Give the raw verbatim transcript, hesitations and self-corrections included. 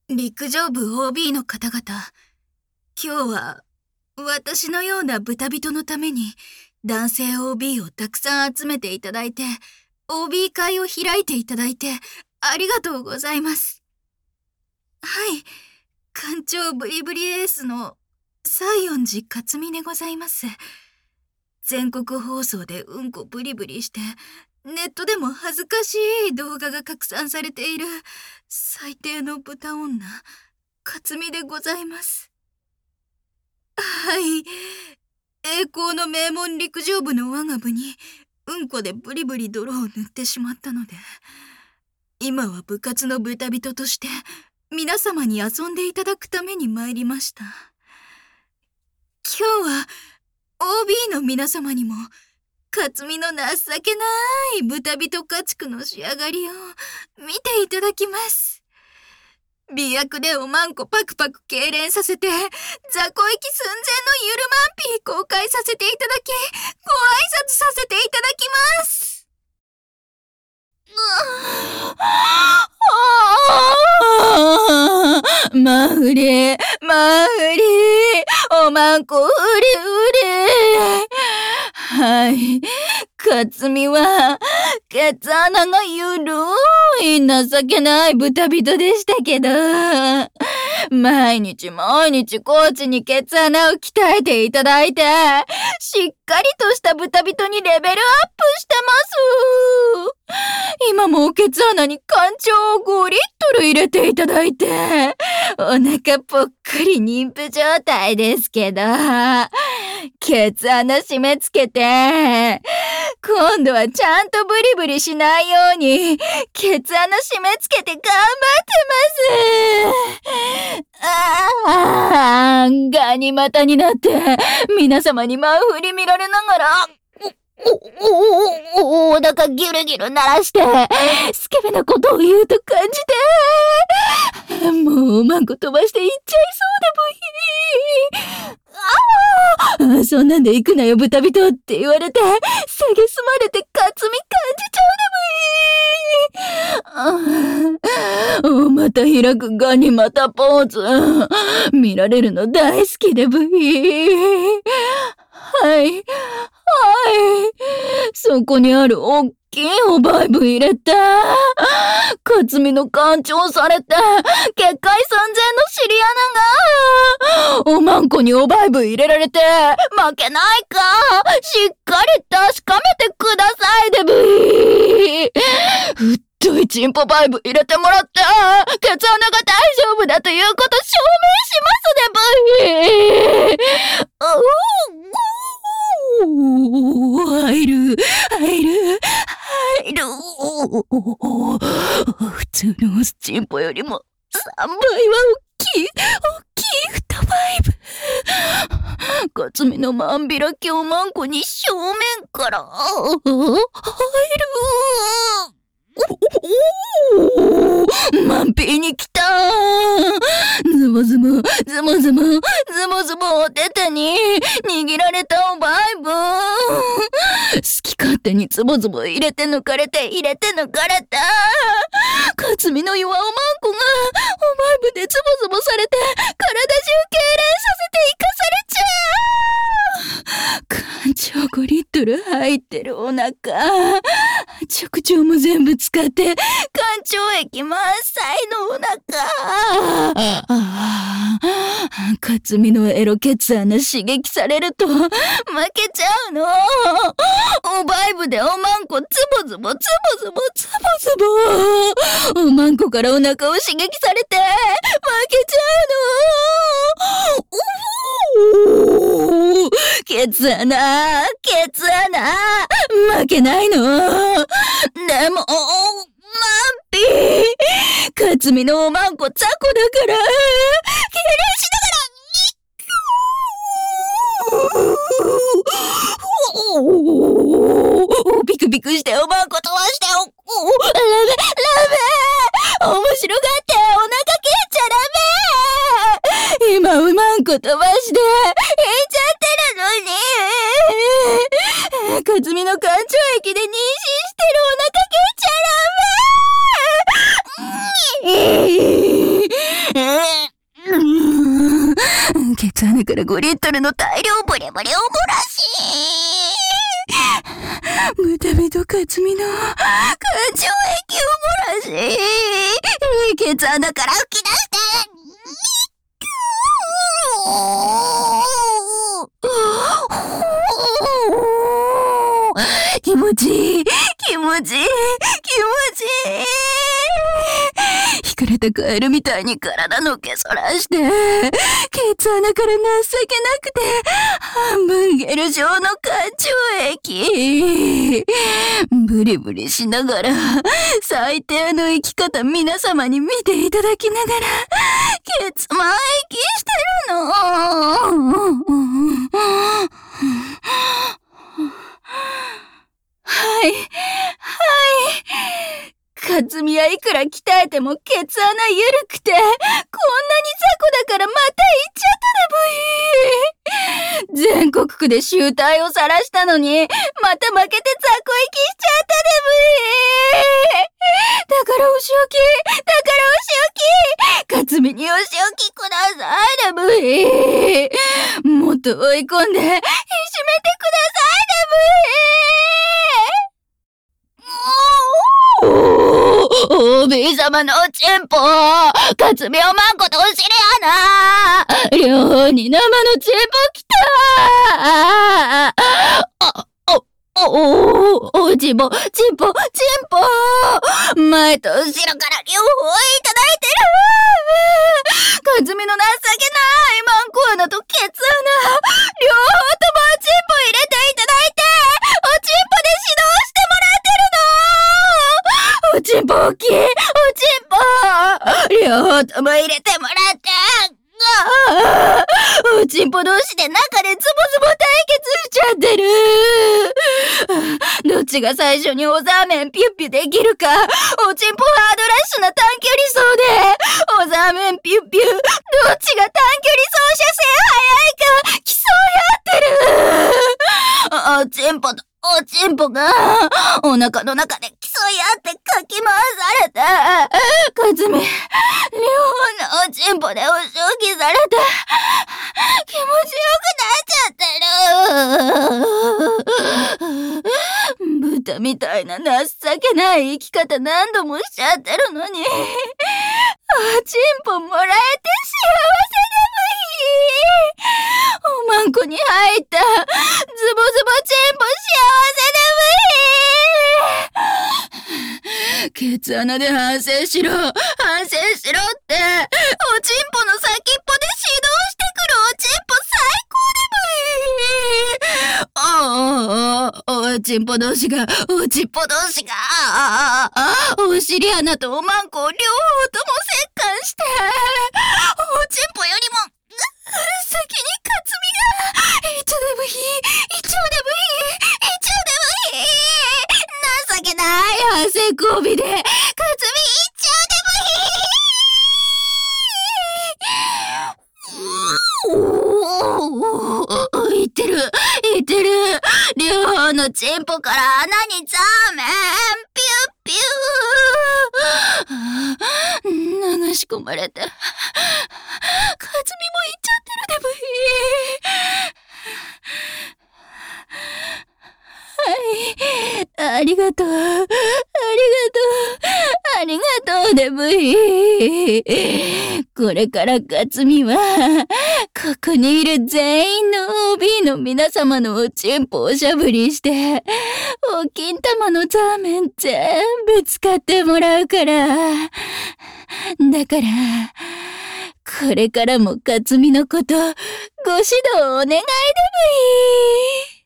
陸上部 オービー の方々、今日は私のような豚人のために男性 オービー をたくさん集めていただいて、オービー 会を開いていただいてありがとうございます。はい、館長ブリブリエースの西園寺克美でございます。全国放送でうんこブリブリしてネットでも恥ずかしい動画が拡散されている最低の豚女克美でございます。はい、栄光の名門陸上部の我が部にうんこでブリブリ泥を塗ってしまったので、今は部活の豚人として皆様に遊んでいただくために参りました。今日は オービー の皆様にも克美の情けない豚人家畜の仕上がりを見ていただきます。美薬でおまんこパクパク痙攣させて、雑魚息寸前のゆるまんぴー公開させていただき、ご挨拶させていただきます。まふり、まふり、おまんこうりうり。はい。克美は、ケツ穴がゆるい情けない豚人でしたけど、毎日毎日コーチにケツ穴を鍛えていただいて、しっかりとした豚人にレベルアップしてます。今もケツ穴に館長をごリットル入れていただいて、お腹ぽっくり妊婦状態ですけど、ケツ穴締め付けて、今度はちゃんとブリブリしないように、ケツ穴締め付けて頑張ってます。ああ、ガニ股になって、皆様に真振り見られながら、お、お、お、お腹ギュルギュル鳴らして、スケベなことを言うと感じて、もうマンコ飛ばしていっちゃいそうでブヒー。ああ、そんなんで行くなよ豚人って言われて、下げすまれてカツミ感じちゃうでブヒー。ああ、また開くガニ股ポーズ。見られるの大好きでブヒー。はい。はい。そこにあるおっきいおバイブ入れて、克美の館長されて、結界寸前の尻穴が、おまんこにおバイブ入れられて、負けないか、しっかり確かめてくださいでブイ。太いチンポバイブ入れてもらって、ケツ穴が大丈夫だということ証明しますでブイ。う入る、入る、入る。普通のスチンポよりもさんばいは大きい、大きい二バイブ。克美のまんびらきおまんこに正面から入る。おお、マンピーに来たー。ズボズボ、ズボズボ、ズボズボお手手に握られたおバイブ。好き勝手にズボズボ入れて抜かれて入れて抜かれた。克美の弱おまんこがおバイブでズボズボされて体中痙攣させて生かされちゃう。館長ごリットル入ってるお腹、直腸も全部使って館長液満載のお腹。ああ、克美のエロケツ穴刺激されると負けちゃうの。おバイブでおまんこズボズボズボズボズボズボ、おまんこからお腹を刺激されて負けちゃうの。おお、ケツ穴、ケツ穴、負けないの。でも、マンピー、克美のおまんこ雑魚だから、痙攣しながら、おお、ビクビクしておまんこ飛ばして、お、お、ラメ、ラメ、面白がってお腹蹴っちゃダメ。今おまんこ飛ばして、引いちゃってるのに。克美の館長液で妊娠してるお腹蹴っちゃダメ。 鼻からごリットルの大量ブレブレを漏らし、豚人克美の感情液を漏らし、ケツ穴から吹き出して、気持ちいい、気持ちいい、気持ちいい。引かれたカエルみたいに体の毛そらして、ケツ穴から情けなくて、半分ゲル状の感情液。ブリブリしながら、最低の生き方皆様に見ていただきながら、ケツ前息してるの。はい、はい。克美はいくら鍛えてもケツ穴緩くて、こんなに雑魚だからまた行っちゃったでブイ。全国区で醜態を晒したのに、また負けて雑魚息しちゃったでブイ。だからお仕置き、だからお仕置き、克美にお仕置きくださいでブイ。もっと追い込んで、いじめてくださいでブイ。おーび様のおちんぽ、克美おまんことお尻やな。両方に生のちんぽきた。あ、お、お、お、おちんぽ、ちんぽ、ちんぽ。前と後ろから両方いただいてる。克美の情けないマンコ穴とケツ穴、両方ともおちんぽ入れていただいて、おちんぽで指導してもらってるの。おちんぽ大きい、おちんぽ両方とも入れてもらって、おちんぽ同士で中でズボズボ対決しちゃってる。どっちが最初におざーめんピュッピュできるか、おちんぽハードラッシュな短距離走で、おざーめんピュッピュ、どっちが短距離走者性速いか競い合ってる。おちんぽとおちんぽがお腹の中で競い合ってかき回されて、克美、両方のおちんぽでお仕置きされて、気持ちよくなっちゃってる。豚みたいな情けない生き方何度もしちゃってるのに、おちんぽもらえて幸せでもいい。おまんこに入ったズボズボちんぽ幸せでもいい。ケツ穴で反省しろ、反省しろって、おちんぽの先っぽで指導してくるおちんぽ最高でもいい。おおおおちんぽ同士が、おちんぽ同士が、ああお尻穴とおまんこを両方とも折檻して、おちんぽよりも、先に克美が、一丁でもいい、一丁でもいい、一丁でもいい。情けない反省交尾で、克美一丁でもいい。いってる、いってる。両方のチンポから穴にザーメン、ピュッピュー。流し込まれて、克美もいっちゃってるでもいい。はい。ありがとう。ありがとう。ありがとうでもいい。これから克美は、ここにいる全員の オービー の皆様のおちんぽをしゃぶりして、お金玉のザーメン全部使ってもらうから。だから、これからも克美のこと、ご指導お願いでもいい。